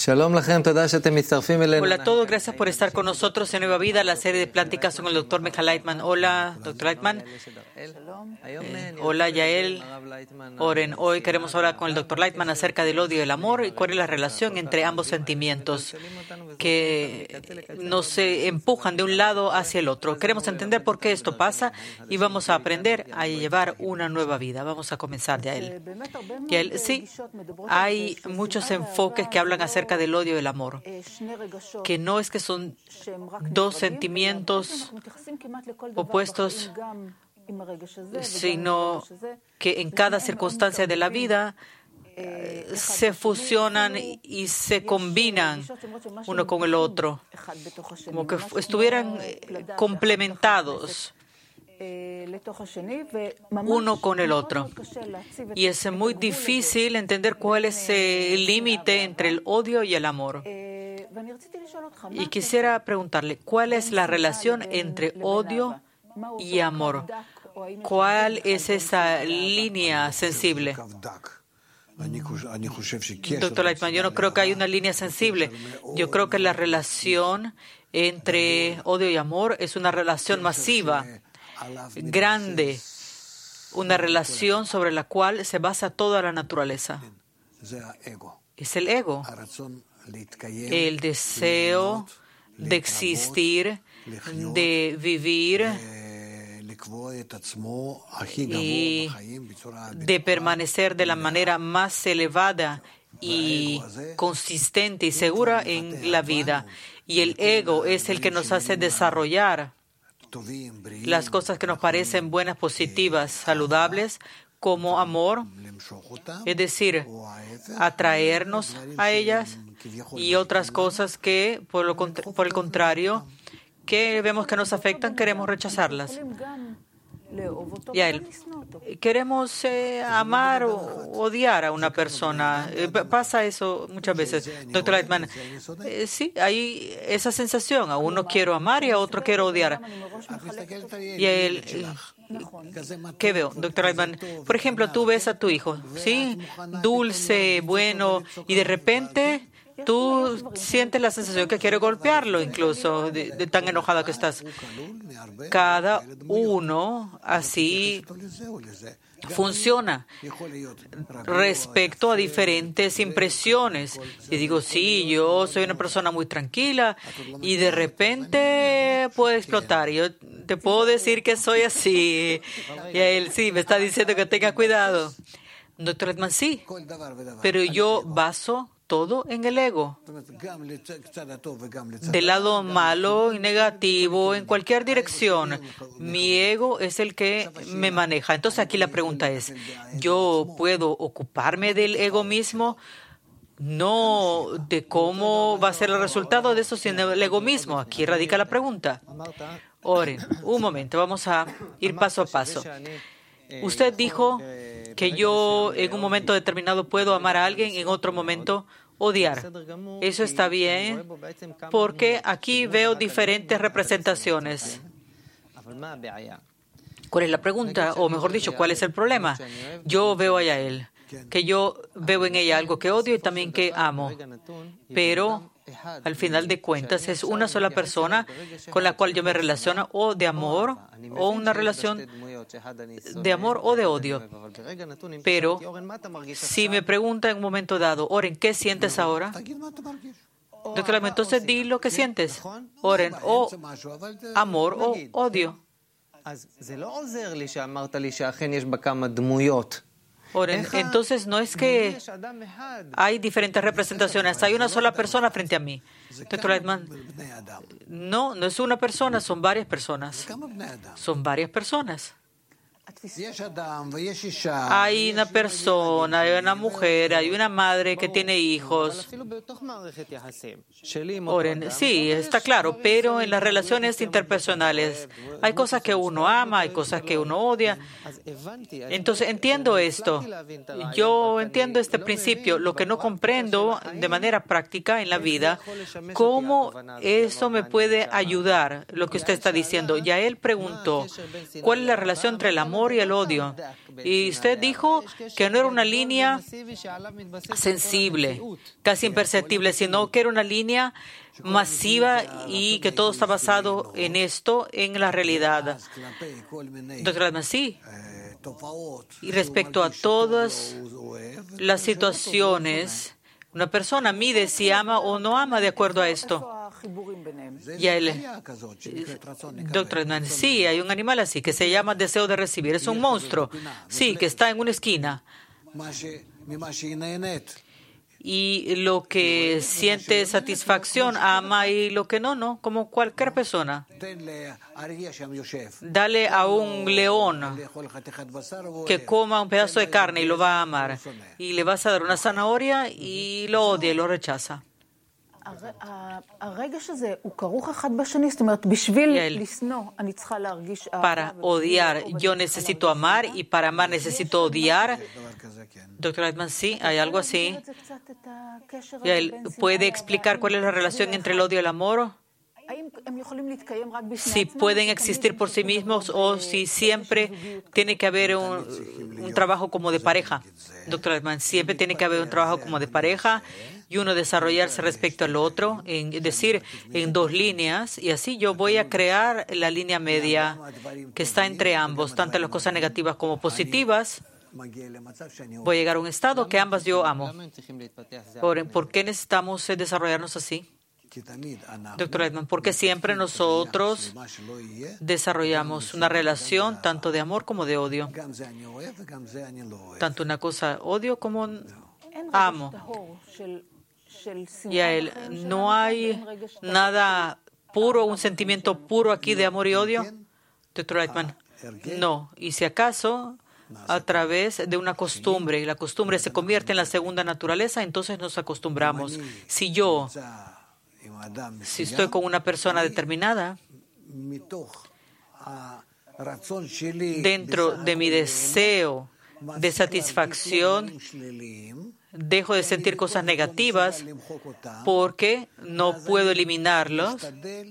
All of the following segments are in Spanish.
Hola a todos, gracias por estar con nosotros en Nueva Vida, la serie de pláticas con el Dr. Michael Leitman. Hola, Dr. Leitman. Hola, Yael. Oren, hoy queremos hablar con el Dr. Leitman acerca del odio y el amor y cuál es la relación entre ambos sentimientos que nos empujan de un lado hacia el otro. Queremos entender por qué esto pasa y vamos a aprender a llevar una nueva vida. Vamos a comenzar, Yael. Yael, sí, hay muchos enfoques que hablan acerca del odio y el amor, que no es que son dos sentimientos opuestos, sino que en cada circunstancia de la vida se fusionan y se combinan uno con el otro, como que estuvieran complementados uno con el otro. Y es muy difícil entender cuál es el límite entre el odio y el amor. Y quisiera preguntarle, ¿cuál es la relación entre odio y amor? ¿Cuál es esa línea sensible? Doctor Leitman, yo no creo que haya una línea sensible. Yo creo que la relación entre odio y amor es una relación masiva, grande, una relación sobre la cual se basa toda la naturaleza. Es el ego, el deseo de existir, de vivir y de permanecer de la manera más elevada y consistente y segura en la vida. Y el ego es el que nos hace desarrollar las cosas que nos parecen buenas, positivas, saludables, como amor, es decir, atraernos a ellas, y otras cosas que, por el contrario, que vemos que nos afectan, queremos rechazarlas. Queremos amar o odiar a una persona. Pasa eso muchas veces. Doctor Leitman, sí, hay esa sensación. A uno quiero amar y a otro quiero odiar. ¿Qué veo, Doctor Leitman? Por ejemplo, tú ves a tu hijo, ¿sí? Dulce, bueno, y de repente tú sientes la sensación que quiere golpearlo, incluso, de tan enojada que estás. Cada uno así funciona respecto a diferentes impresiones. Y digo, sí, yo soy una persona muy tranquila y de repente puede explotar. Yo te puedo decir que soy así. Y él sí, me está diciendo que tenga cuidado. Doctor Edman, sí, pero yo baso todo en el ego. Del lado malo y negativo, en cualquier dirección, mi ego es el que me maneja. Entonces aquí la pregunta es, ¿yo puedo ocuparme del ego mismo? No de cómo va a ser el resultado de eso, sino el ego mismo. Aquí radica la pregunta. Oren, un momento, vamos a ir paso a paso. Usted dijo que yo en un momento determinado puedo amar a alguien, en otro momento odiar. Eso está bien, porque aquí veo diferentes representaciones. ¿Cuál es la pregunta? O mejor dicho, ¿cuál es el problema? Yo veo a Yael, que yo veo en ella algo que odio y también que amo. Pero al final de cuentas es una sola persona con la cual yo me relaciono, o de amor, o una relación de amor o de odio. Pero si me pregunta en un momento dado, Oren, ¿qué sientes ahora? Doctor, entonces di lo que sientes. Oren, o amor o odio. Oren, entonces no es que hay diferentes representaciones, hay una sola persona frente a mí. Doctor Leitman, no es una persona, son varias personas. Son varias personas. Hay una persona, hay una mujer, hay una madre que tiene hijos. Oren, sí, está claro, pero en las relaciones interpersonales hay cosas que uno ama, hay cosas que uno odia. Entonces entiendo esto. Yo entiendo este principio. Lo que no comprendo de manera práctica en la vida, ¿cómo eso me puede ayudar? Lo que usted está diciendo. Ya él preguntó, ¿cuál es la relación entre el amor amor y el odio. Y usted dijo que no era una línea sensible, casi imperceptible, sino que era una línea masiva y que todo está basado en esto, en la realidad. Doctor Altman, sí. Y respecto a todas las situaciones, una persona mide si ama o no ama de acuerdo a esto. Y doctor Altman, sí, hay un animal así que se llama deseo de recibir. Es un monstruo, sí, que está en una esquina. Y lo que siente satisfacción ama y lo que no, no, como cualquier persona. Dale a un león que coma un pedazo de carne y lo va a amar. Y le vas a dar una zanahoria y lo odia y lo rechaza. Para odiar, yo necesito amar y para amar necesito odiar. Doctor Altman, sí, hay algo así. ¿Y él puede explicar cuál es la relación entre el odio y el amor? Si pueden existir por sí mismos o si siempre tiene que haber un trabajo como de pareja. Doctor Altman, siempre tiene que haber un trabajo como de pareja y uno desarrollarse respecto al otro, es decir, en dos líneas, y así yo voy a crear la línea media que está entre ambos, tanto las cosas negativas como positivas. Voy a llegar a un estado que ambas yo amo. ¿Por qué necesitamos desarrollarnos así? Doctor Altman, porque siempre nosotros desarrollamos una relación tanto de amor como de odio. Tanto una cosa odio como amo. Y a él no hay nada puro, un sentimiento puro aquí de amor y odio. Doctor Altman, no. Y si acaso, a través de una costumbre, y la costumbre se convierte en la segunda naturaleza, entonces nos acostumbramos. Si estoy con una persona determinada, dentro de mi deseo de satisfacción, dejo de sentir cosas negativas porque no puedo eliminarlos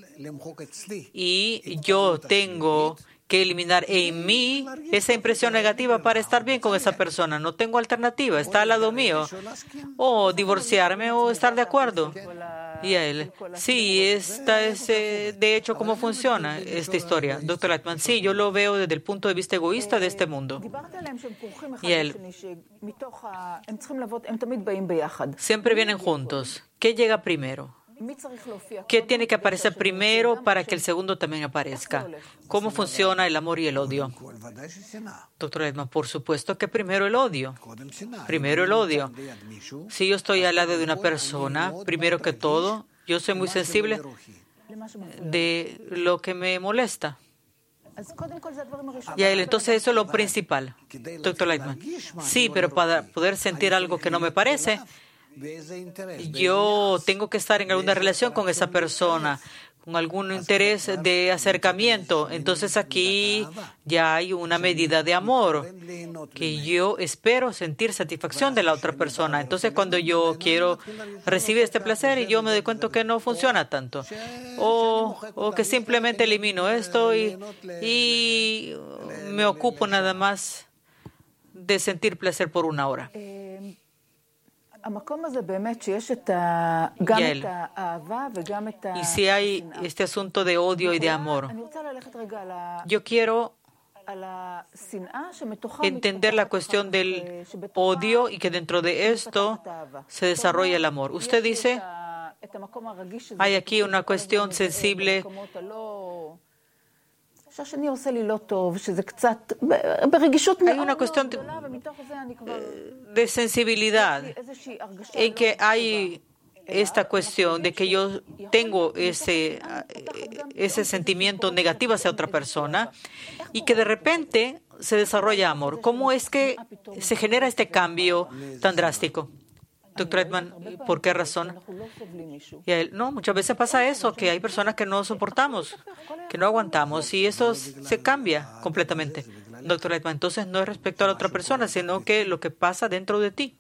y yo tengo que eliminar en mí esa impresión negativa para estar bien con esa persona. No tengo alternativa, está al lado mío. O divorciarme o estar de acuerdo. Y a él, sí, esta es de hecho cómo funciona esta historia. Doctor Altman, sí, yo lo veo desde el punto de vista egoísta de este mundo. Y él, siempre vienen juntos. ¿Qué llega primero? ¿Qué tiene que aparecer primero para que el segundo también aparezca? ¿Cómo funciona el amor y el odio? Doctor Altman, por supuesto que primero el odio. Primero el odio. Si yo estoy al lado de una persona, primero que todo, yo soy muy sensible de lo que me molesta. Y a él, entonces eso es lo principal. Doctor Altman, sí, pero para poder sentir algo que no me parece, yo tengo que estar en alguna relación con esa persona, con algún interés de acercamiento. Entonces aquí ya hay una medida de amor, que yo espero sentir satisfacción de la otra persona. Entonces cuando yo quiero recibir este placer y yo me doy cuenta que no funciona tanto, o que simplemente elimino esto y me ocupo nada más de sentir placer por una hora. Y si hay este asunto de odio y de amor, yo quiero entender la cuestión del odio y que dentro de esto se desarrolla el amor. Usted dice, hay aquí una cuestión sensible hay una cuestión de sensibilidad en que hay esta cuestión de que yo tengo ese sentimiento negativo hacia otra persona y que de repente se desarrolla amor. ¿Cómo es que se genera este cambio tan drástico? Doctor Altman, ¿por qué razón? Y a él, no, muchas veces pasa eso, que hay personas que no soportamos, que no aguantamos, y eso se cambia completamente. Doctor Altman, entonces no es respecto a la otra persona, sino que lo que pasa dentro de ti.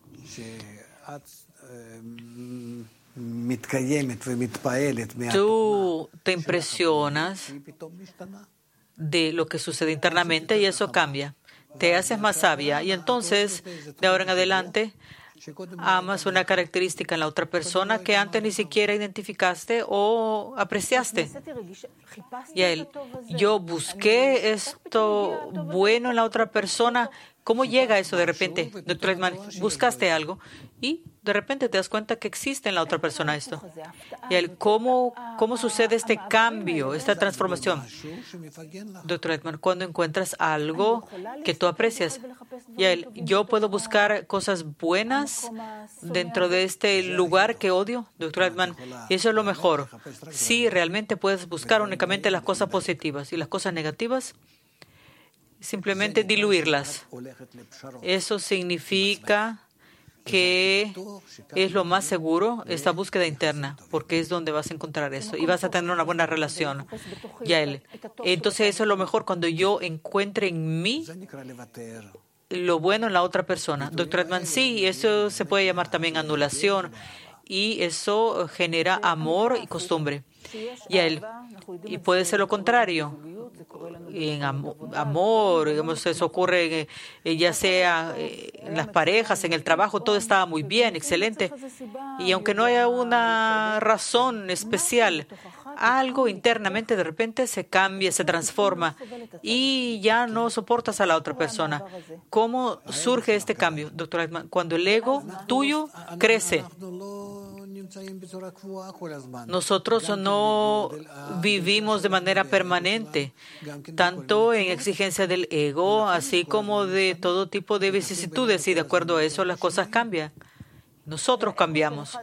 Tú te impresionas de lo que sucede internamente y eso cambia. Te haces más sabia y entonces, de ahora en adelante, amas una característica en la otra persona que antes ni siquiera identificaste o apreciaste. Y a él, yo busqué esto bueno en la otra persona. ¿Cómo llega eso de repente? Doctor Edman, buscaste algo y de repente te das cuenta que existe en la otra persona esto. Y a él, ¿cómo sucede este cambio, esta transformación? Doctor Edman, cuando encuentras algo que tú aprecias. Y a él, yo puedo buscar cosas buenas dentro de este lugar que odio, Doctor Edman. Y eso es lo mejor. Sí, realmente puedes buscar únicamente las cosas positivas y las cosas negativas, simplemente diluirlas. Eso significa que es lo más seguro, esta búsqueda interna, porque es donde vas a encontrar eso y vas a tener una buena relación. Y a él. Entonces eso es lo mejor, cuando yo encuentre en mí lo bueno en la otra persona. Doctor Edman, sí, eso se puede llamar también anulación y eso genera amor y costumbre. Y a él. Y puede ser lo contrario. En amor, digamos, eso ocurre ya sea en las parejas, en el trabajo, todo estaba muy bien, excelente. Y aunque no haya una razón especial, algo internamente de repente se cambia, se transforma y ya no soportas a la otra persona. ¿Cómo surge este cambio, doctor Eichmann? Cuando el ego tuyo crece. Nosotros no vivimos de manera permanente, tanto en exigencia del ego, así como de todo tipo de vicisitudes, y de acuerdo a eso las cosas cambian. Nosotros cambiamos.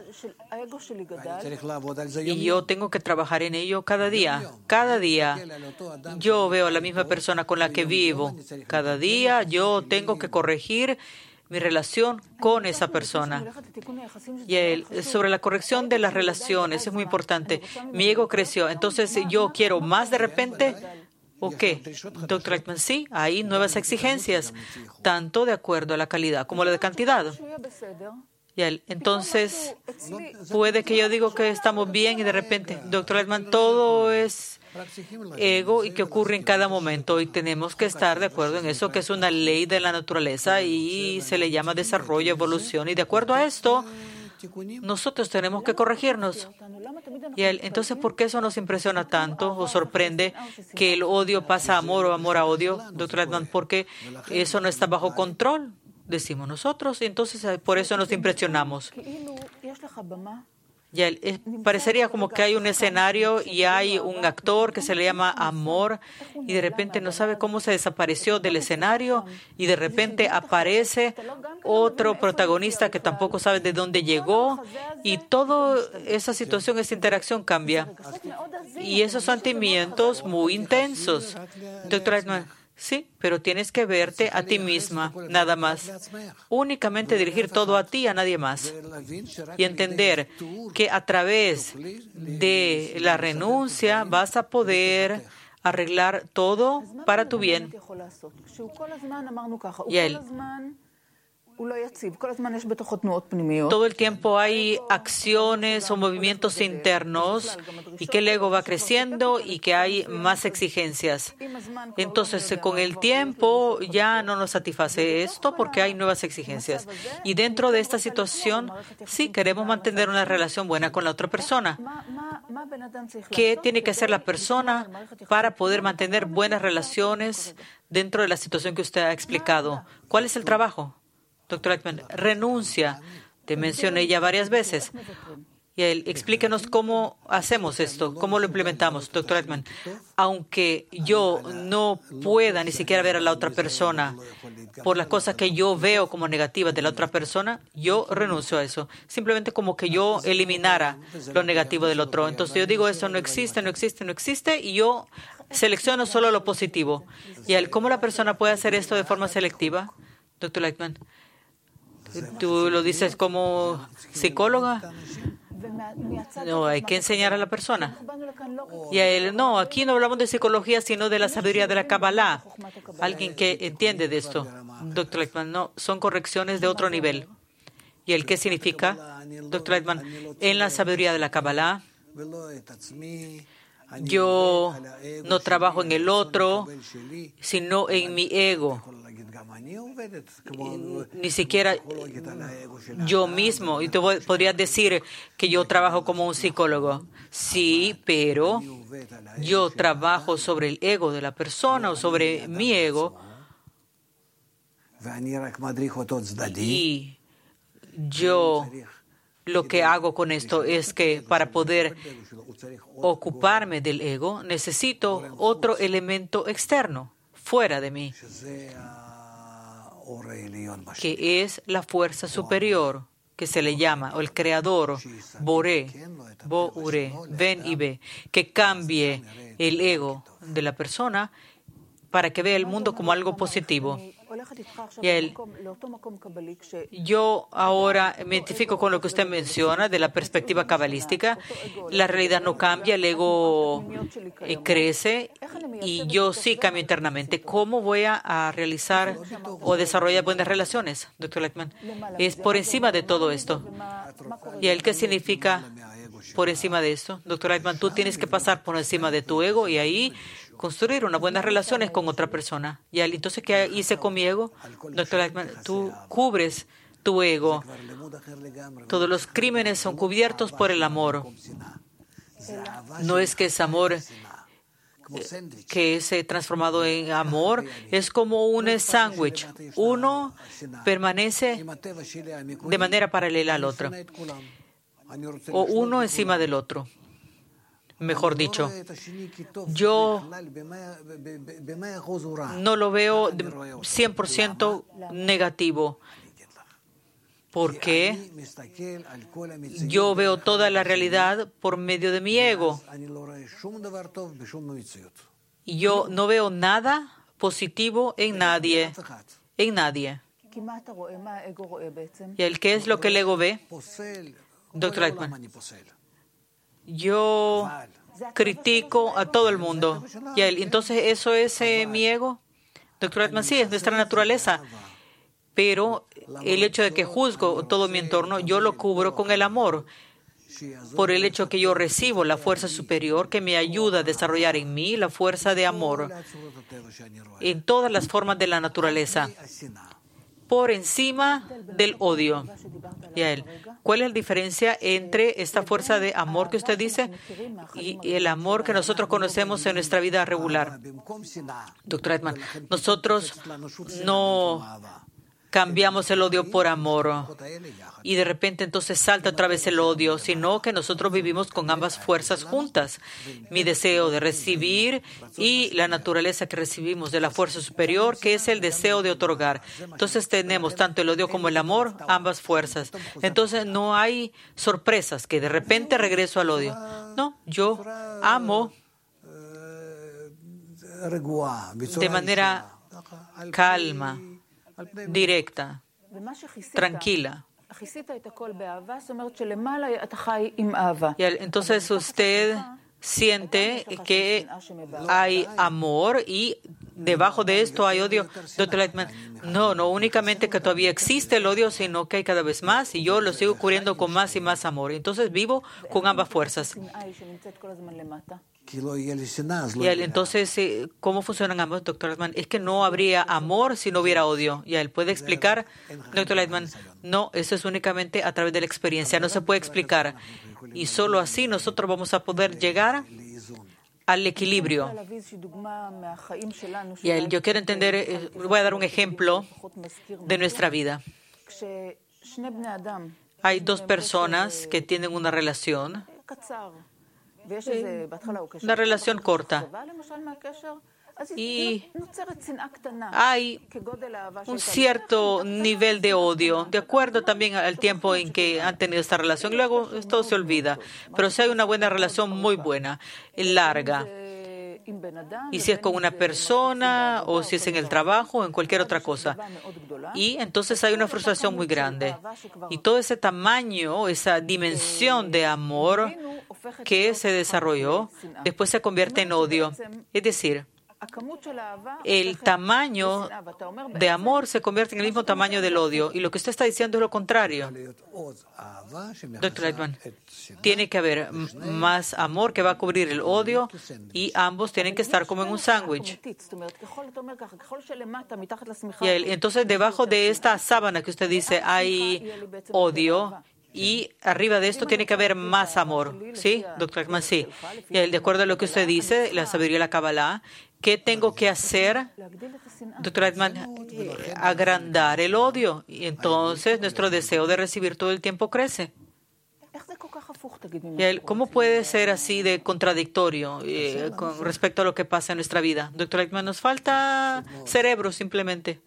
Y yo tengo que trabajar en ello cada día. Cada día yo veo a la misma persona con la que vivo. Cada día yo tengo que corregir mi relación con esa persona. Y sobre la corrección de las relaciones, es muy importante. Mi ego creció, entonces yo quiero más de repente. ¿O qué? Doctor Eichmann, sí, hay nuevas exigencias, tanto de acuerdo a la calidad como a la de cantidad. Y entonces puede que yo digo que estamos bien y de repente, doctor Eichmann, todo es ego y que ocurre en cada momento y tenemos que estar de acuerdo en eso, que es una ley de la naturaleza y se le llama desarrollo, evolución, y de acuerdo a esto nosotros tenemos que corregirnos. Y entonces, ¿por qué eso nos impresiona tanto o sorprende que el odio pasa a amor o amor a odio, doctor Edman? Porque eso no está bajo control, decimos nosotros, y entonces por eso nos impresionamos. Ya, parecería como que hay un escenario y hay un actor que se le llama amor y de repente no sabe cómo se desapareció del escenario y de repente aparece otro protagonista que tampoco sabe de dónde llegó y toda esa situación, esa interacción cambia. Y esos sentimientos muy intensos. Doctor Eichmann, sí, pero tienes que verte a ti misma, nada más. Únicamente dirigir todo a ti, a nadie más. Y entender que a través de la renuncia vas a poder arreglar todo para tu bien. Y todo el tiempo hay acciones o movimientos internos y que el ego va creciendo y que hay más exigencias. Entonces, con el tiempo ya no nos satisface esto porque hay nuevas exigencias. Y dentro de esta situación, sí queremos mantener una relación buena con la otra persona. ¿Qué tiene que hacer la persona para poder mantener buenas relaciones dentro de la situación que usted ha explicado? ¿Cuál es el trabajo? Doctor Eichmann, renuncia. Te mencioné ya varias veces. Y explíquenos cómo hacemos esto, cómo lo implementamos, doctor Eichmann. Aunque yo no pueda ni siquiera ver a la otra persona por las cosas que yo veo como negativas de la otra persona, yo renuncio a eso. Simplemente como que yo eliminara lo negativo del otro. Entonces yo digo, eso no existe, no existe, no existe, y yo selecciono solo lo positivo. ¿Y cómo la persona puede hacer esto de forma selectiva, doctor Eichmann? ¿Tú lo dices como psicóloga? No, hay que enseñar a la persona. Y no, aquí no hablamos de psicología, sino de la sabiduría de la Kabbalah. Alguien que entiende de esto. Doctor Eichmann, no, son correcciones de otro nivel. ¿Y qué significa, doctor Eichmann? En la sabiduría de la Kabbalah, Yo no trabajo en el otro, sino en mi ego. Ni siquiera yo mismo. Y tú podrías decir que yo trabajo como un psicólogo. Sí, pero yo trabajo sobre el ego de la persona o sobre mi ego. Y yo lo que hago con esto es que para poder ocuparme del ego necesito otro elemento externo, fuera de mí, que es la fuerza superior, que se le llama, o el creador, Boré, Bo-Ure, ven y ve, que cambie el ego de la persona para que vea el mundo como algo positivo. Yo ahora me identifico con lo que usted menciona de la perspectiva cabalística. La realidad no cambia, el ego crece y yo sí cambio internamente. ¿Cómo voy a realizar o desarrollar buenas relaciones, Dr. Lightman? Es por encima de todo esto. ¿Y qué significa por encima de esto? Dr. Lightman, tú tienes que pasar por encima de tu ego y ahí construir unas buenas relaciones con otra persona. Y entonces, ¿qué hice con mi ego? Dr. Lightman, tú cubres tu ego. Todos los crímenes son cubiertos por el amor. No es que ese amor que se ha transformado en amor es como un sándwich. Uno permanece de manera paralela al otro. O uno encima del otro. Mejor dicho, yo no lo veo 100% negativo, porque yo veo toda la realidad por medio de mi ego. Y yo no veo nada positivo en nadie. En nadie. ¿Y qué es lo que el ego ve? Dr. Lightman. Yo critico a todo el mundo. Y entonces, ¿eso es mi ego? Dr. Lightman, sí, es nuestra naturaleza. Pero el hecho de que juzgo todo mi entorno, yo lo cubro con el amor. Por el hecho que yo recibo la fuerza superior que me ayuda a desarrollar en mí la fuerza de amor en todas las formas de la naturaleza, por encima del odio. ¿Cuál es la diferencia entre esta fuerza de amor que usted dice y el amor que nosotros conocemos en nuestra vida regular? Dr. Edman, nosotros no cambiamos el odio por amor y de repente entonces salta otra vez el odio, sino que nosotros vivimos con ambas fuerzas juntas. Mi deseo de recibir y la naturaleza que recibimos de la fuerza superior, que es el deseo de otorgar. Entonces tenemos tanto el odio como el amor, ambas fuerzas. Entonces no hay sorpresas que de repente regreso al odio. No, yo amo de manera calma, directa, tranquila. Y entonces usted siente que hay amor y debajo de esto hay odio. Dr. Lightman, no únicamente que todavía existe el odio, sino que hay cada vez más y yo lo sigo cubriendo con más y más amor. Entonces vivo con ambas fuerzas. Y entonces, ¿cómo funcionan ambos, Dr. Lightman? Es que no habría amor si no hubiera odio. ¿Y él puede explicar, Dr. Lightman? No, eso es únicamente a través de la experiencia. No se puede explicar. Y solo así nosotros vamos a poder llegar al equilibrio. Y yo quiero entender, voy a dar un ejemplo de nuestra vida. Hay dos personas que tienen una relación corta. Y hay un cierto nivel de odio, de acuerdo también al tiempo en que han tenido esta relación. Luego todo se olvida. Pero si hay una buena relación muy buena, larga, y si es con una persona o si es en el trabajo o en cualquier otra cosa. Y entonces hay una frustración muy grande. Y todo ese tamaño, esa dimensión de amor que se desarrolló, después se convierte en odio. Es decir, el tamaño de amor se convierte en el mismo tamaño del odio. Y lo que usted está diciendo es lo contrario. Dr. Lightman, tiene que haber más amor que va a cubrir el odio y ambos tienen que estar como en un sándwich. Y entonces, debajo de esta sábana que usted dice hay odio. Y arriba de esto tiene que haber más amor. ¿Sí, Dr. Lightman? Sí. Y de acuerdo a lo que usted dice, la sabiduría de la Kabbalah, ¿qué tengo que hacer, Dr. Lightman? Agrandar el odio. Y entonces nuestro deseo de recibir todo el tiempo crece. ¿Cómo puede ser así de contradictorio con respecto a lo que pasa en nuestra vida? Dr. Lightman, nos falta cerebro simplemente.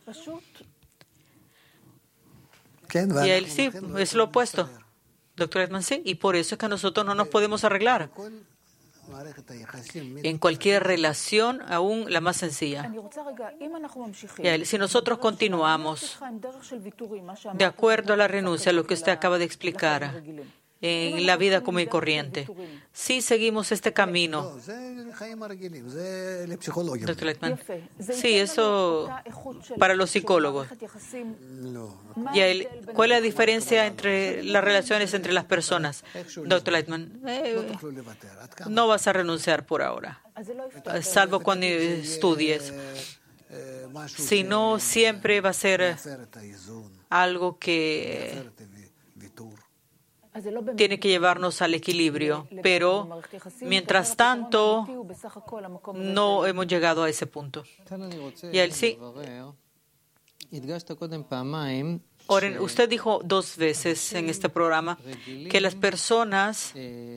Y él sí, es lo opuesto. Dr. Lightman, sí, y por eso es que nosotros no nos podemos arreglar. En cualquier relación, aún la más sencilla. Si nosotros continuamos de acuerdo a la renuncia, lo que usted acaba de explicar, en la vida común y corriente, si seguimos este camino, Dr. Lightman, sí, eso para los psicólogos. ¿Cuál es la diferencia entre las relaciones entre las personas? Dr. Lightman, no vas a renunciar por ahora, salvo cuando estudies. Si no, siempre va a ser algo que tiene que llevarnos al equilibrio, pero mientras tanto no hemos llegado a ese punto. Y él sí. Oren, usted dijo 2 veces en este programa que las personas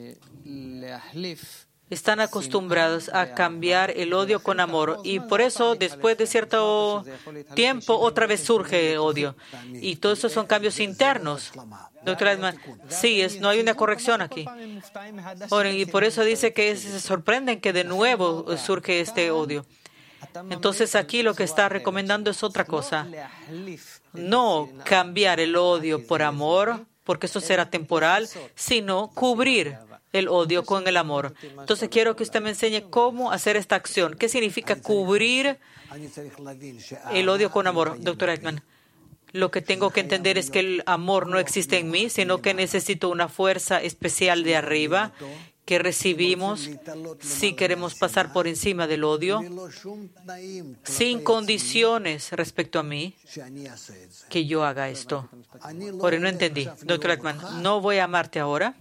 están acostumbrados a cambiar el odio con amor y por eso después de cierto tiempo otra vez surge el odio. Y todos esos son cambios internos. Dr. Lightman, sí, no hay una corrección aquí. Y por eso dice que se sorprenden que de nuevo surge este odio. Entonces aquí lo que está recomendando es otra cosa. No cambiar el odio por amor, porque eso será temporal, sino cubrir el odio con el amor. Entonces quiero que usted me enseñe cómo hacer esta acción. ¿Qué significa cubrir el odio con amor, Dr. Lightman? Lo que tengo que entender es que el amor no existe en mí, sino que necesito una fuerza especial de arriba que recibimos si queremos pasar por encima del odio, sin condiciones respecto a mí, que yo haga esto. Ahora, no entendí. Dr. Lightman, no voy a amarte ahora.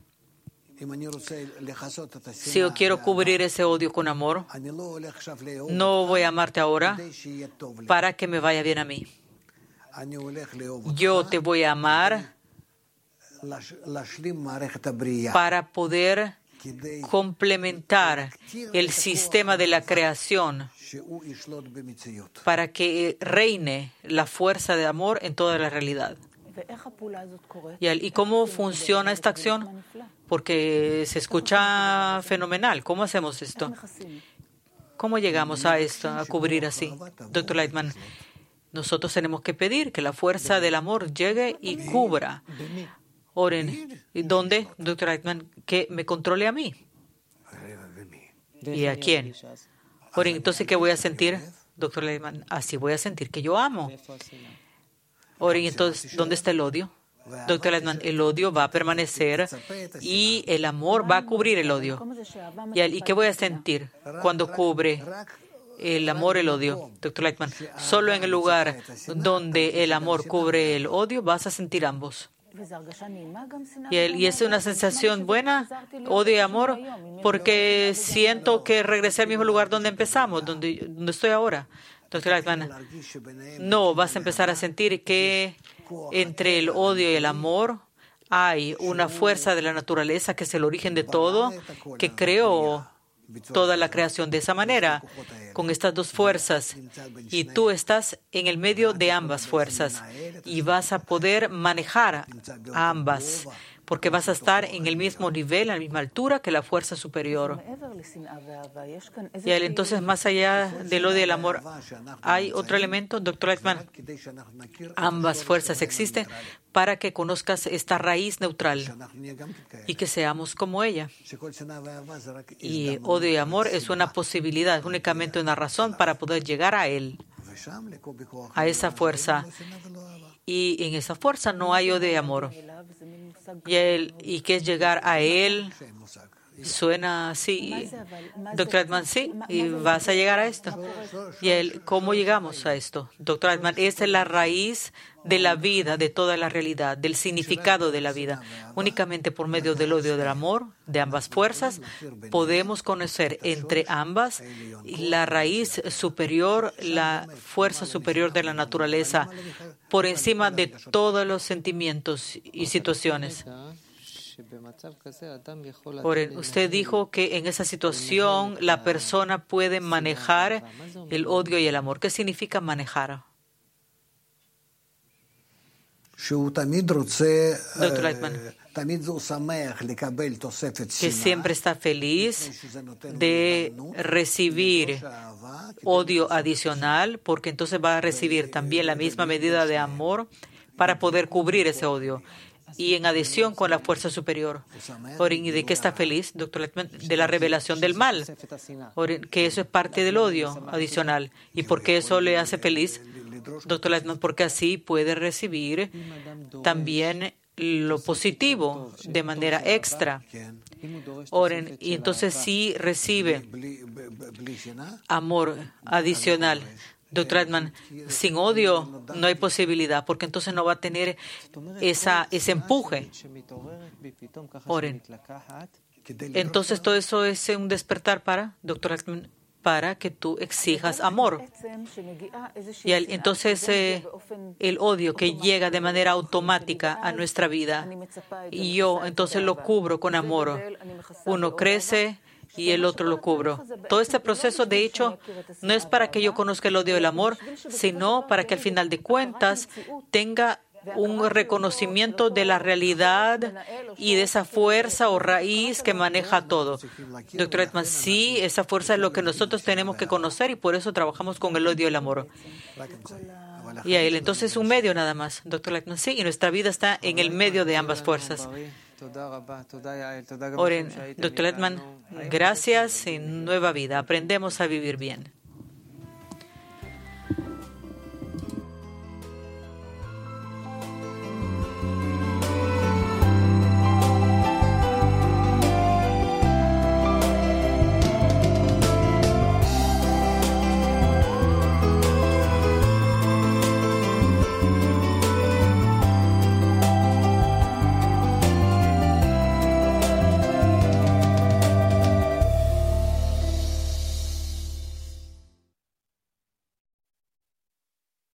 Si yo quiero cubrir ese odio con amor, no voy a amarte ahora para que me vaya bien a mí. Yo te voy a amar para poder complementar el sistema de la creación, para que reine la fuerza de amor en toda la realidad. ¿Y cómo funciona esta acción? Porque se escucha fenomenal. ¿Cómo hacemos esto? ¿Cómo llegamos a esto, a cubrir así? Dr. Lightman, nosotros tenemos que pedir que la fuerza del amor llegue y cubra. Oren, ¿dónde, Dr. Lightman? Que me controle a mí. ¿Y a quién? Oren, entonces, ¿qué voy a sentir, Dr. Lightman? Así voy a sentir que yo amo. Oren, entonces, ¿dónde está el odio? Dr. Lightman, el odio va a permanecer y el amor va a cubrir el odio. ¿Y qué voy a sentir cuando cubre el amor el odio? Dr. Lightman, solo en el lugar donde el amor cubre el odio vas a sentir ambos. Y es una sensación buena, odio y amor, porque siento que regresé al mismo lugar donde empezamos, donde estoy ahora. Dr. Lightman, no, vas a empezar a sentir que entre el odio y el amor hay una fuerza de la naturaleza que es el origen de todo, que creó toda la creación de esa manera, con estas 2 fuerzas. Y tú estás en el medio de ambas fuerzas y vas a poder manejar a ambas, porque vas a estar en el mismo nivel, a la misma altura que la fuerza superior. Y entonces, más allá del odio y el amor, ¿hay otro elemento, doctor Lightman? Ambas fuerzas existen para que conozcas esta raíz neutral y que seamos como ella. Y odio y amor es una posibilidad, únicamente una razón para poder llegar a él, a esa fuerza. Y en esa fuerza no hay odio y amor. ¿Y qué es llegar a él? Suena así, doctor Altman, sí, y vas a llegar a esto. ¿Cómo llegamos a esto? Doctor Altman, esa es la raíz de la vida, de toda la realidad, del significado de la vida. Únicamente por medio del odio y del amor, de ambas fuerzas, podemos conocer entre ambas la raíz superior, la fuerza superior de la naturaleza, por encima de todos los sentimientos y situaciones. Usted dijo que en esa situación la persona puede manejar el odio y el amor. ¿Qué significa manejar? Doctor Lightman, que siempre está feliz de recibir odio adicional, porque entonces va a recibir también la misma medida de amor para poder cubrir ese odio. Y en adición con la fuerza superior. ¿Y de qué está feliz, doctor Lightman? De la revelación del mal, que eso es parte del odio adicional. ¿Y por qué eso le hace feliz, doctor Lightman? Porque así puede recibir también lo positivo de manera extra. Y entonces sí recibe amor adicional. Doctor Altman, sin odio no hay posibilidad, porque entonces no va a tener ese empuje. Entonces todo eso es un despertar doctor Altman, para que tú exijas amor. Y entonces el odio que llega de manera automática a nuestra vida, y yo entonces lo cubro con amor. Uno crece y el otro lo cubro. Todo este proceso, de hecho, no es para que yo conozca el odio y el amor, sino para que al final de cuentas tenga un reconocimiento de la realidad y de esa fuerza o raíz que maneja todo. Doctor Altman, sí, esa fuerza es lo que nosotros tenemos que conocer y por eso trabajamos con el odio y el amor. Y a él, entonces, un medio nada más. Doctor Altman, sí, y nuestra vida está en el medio de ambas fuerzas. Doctor Altman, gracias en Nueva Vida. Aprendemos a vivir bien.